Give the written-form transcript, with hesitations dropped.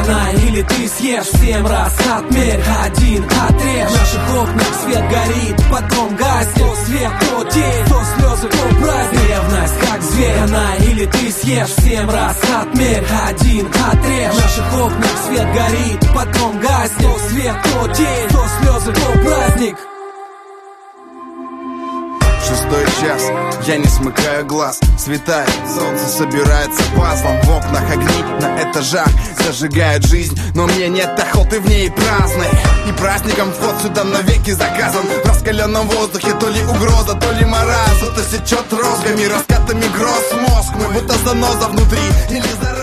она или ты съешь. 7 раз отмерь, 1 отрежь. В наших окнах свет горит, потом гаснет. То свет, то тень, то слезы, то праздник. Ревность как зверь, она или ты съешь. 7 раз отмерь, 1 отрежь. В наших окнах свет горит, потом гаснет. То свет, то тень, то слезы, то праздник. 6-й час, я не смыкаю глаз. Светает, солнце собирается пазлом. В окнах огни на этажах зажигает жизнь, но мне нет охоты в ней праздной. И праздником вход сюда навеки заказан. В раскаленном воздухе то ли угроза, то ли мороз. Будто сечет розгами, раскатами гроз мозг. Мы будто заноза внутри или зараза.